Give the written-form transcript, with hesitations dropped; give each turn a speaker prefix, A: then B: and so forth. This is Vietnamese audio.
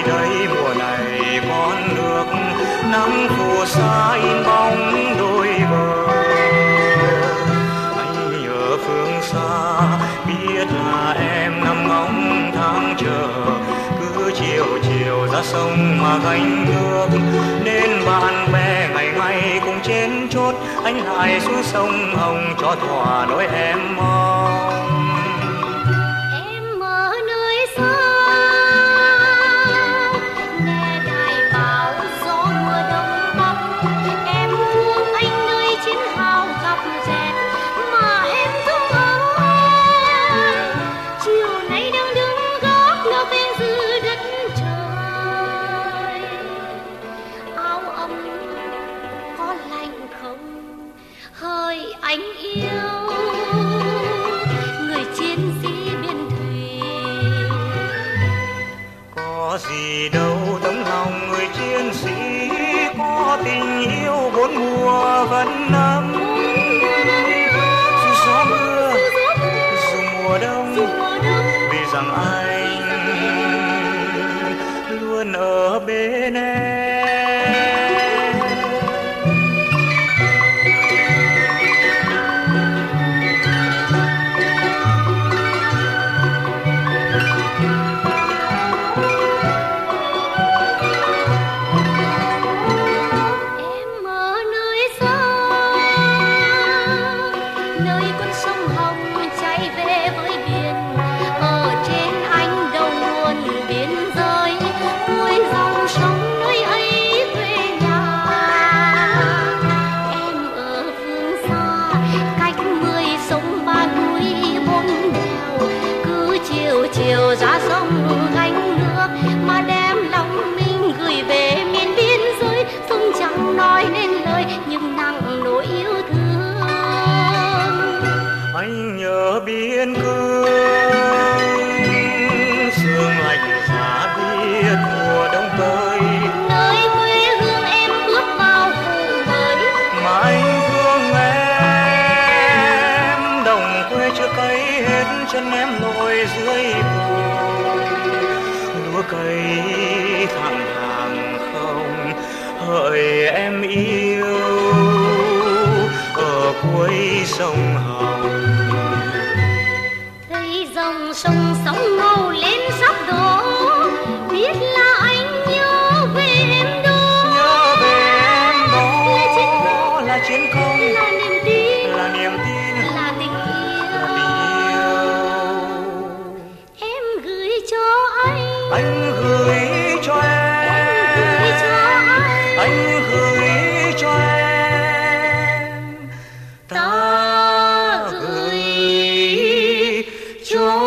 A: đây mùa này con nước nắng phù sa in bóng đôi bờ. Anh nhớ phương xa biết là em nằm ngóng tháng chờ, cứ chiều chiều ra sông mà gánh nước, nên bạn bè ngày ngày cùng trên chốt, anh lại xuống sông Hồng cho thỏa nỗi em mong.
B: Em ở nơi xa nghe đài báo gió mùa đông bắc, em thương anh nơi chiến hào gặp dẹt mà em thương anh. Chiều nay đang đứng gác lơ bên giữa đất trời, áo ấm có lạnh không hỡi anh yêu, người chiến sĩ biên thùy.
A: Có gì đâu tấm lòng người chiến sĩ, có tình yêu bốn mùa vẫn nắng. Dù gió mưa dù mùa đông, vì rằng anh luôn ở bên em.
B: Em ở nơi xa nơi con sông Hồng chảy về với biển, ở trên anh đầu nguồn biên giới, cuối dòng sông nơi ấy quê nhà. Em ở phương xa cách 10 sông 3 núi 4 đèo, cứ chiều chiều ra sông gánh nước mà đem lòng mình gửi về miền biên giới. Sông chẳng nói nên lời nhưng nặng nỗi yêu thương.
A: Anh nhớ biên cương sương lạnh giá biết mùa đông tới,
B: Nơi quê hương em bước vào vụ mới,
A: mà anh thương em. Đồng quê chưa cấy hết chân em lội dưới bùn, lúa cày thẳng hàng không hỡi em yêu ở cuối sông Hồng.
B: thấy dòng sông sóng ngầu lên sắp đổ, biết là anh nhớ về em đó.
A: Nhớ về em đó
B: Là chiến công,
A: là chiến công,
B: là niềm tin,
A: là niềm tin,
B: là tình
A: là tình
B: yêu.
A: yêu.
B: Em gửi cho
A: Anh gửi cho em,
B: gửi cho
A: anh gửi cho em, ta gửi cho